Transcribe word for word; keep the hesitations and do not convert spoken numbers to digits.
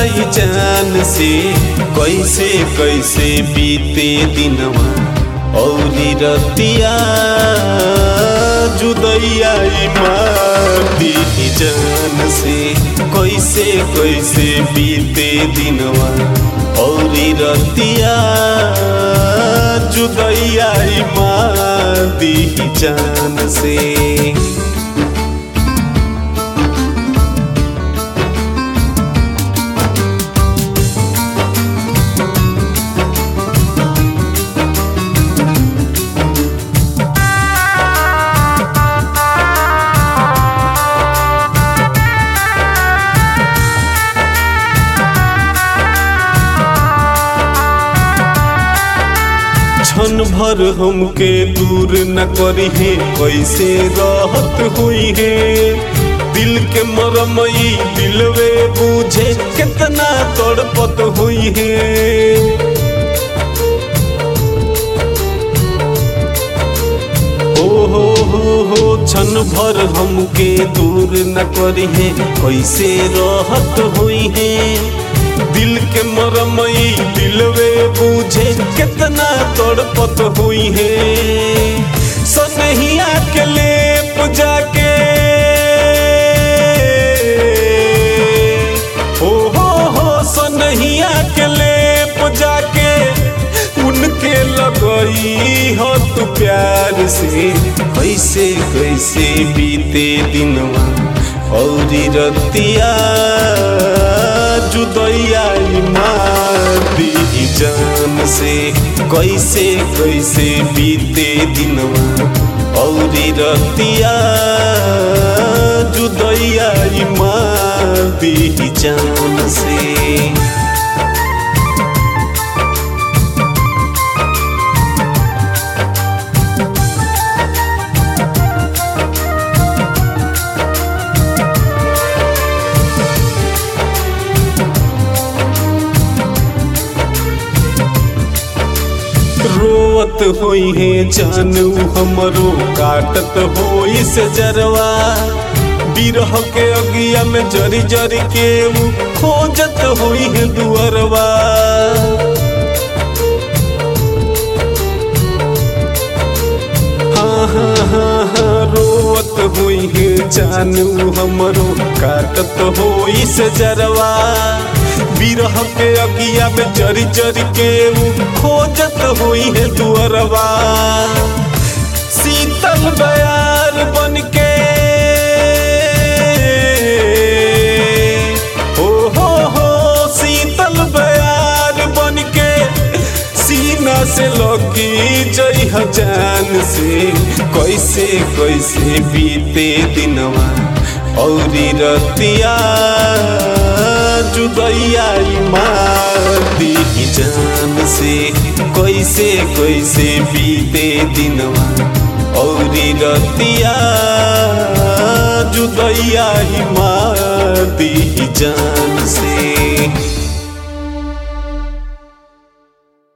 जाई जान से कैसे कैसे बीते दिनवा औरी रतिया जुदैया माती जान से कैसे कैसे बीते दिनवा औरी रतिया जुदैया माती जान से। क्षण भर हमके दूर न करी है कैसे राहत हुई है दिल के मरमई दिलवे बूझे कितना तड़पत हुई है। ओ हो हो हो क्षण भर हमके दूर न करी है कैसे राहत हुई है दिल के मरमई दिलवे बूझे कितना तड़पत हुई है। सनहिया के लेप जाके ओ हो हो सनहिया के लेप जाके उनके लगई हो तू प्यार से कैसे कैसे बीते दिनवा औरी रतिया जुदैया माती जान से कैसे कैसे बीते दिनवा औरी रतिया जुदैया माती जान से। रोवत होई है जानू हमरो काटत होई से जरवा बिरह के अगिया में जरी जरी के वो खोजत होई है दुअरवा। हाँ हाँ हाँ हाँ रोवत होई है जानू हमरो काटत होई से जरवा बिरह के अगिया में जरी जरी के वो खोजत हुई है दुअरवा। शीतल बयार बन के हो हो हो शीतल बयार बन के सीना से लगी जई जान से कैसे कैसे बीते दिनवा औरी रतिया जुदैया माती जान से कैसे कैसे बीते दिनवा औरी रतिया जुदैया माती जान से।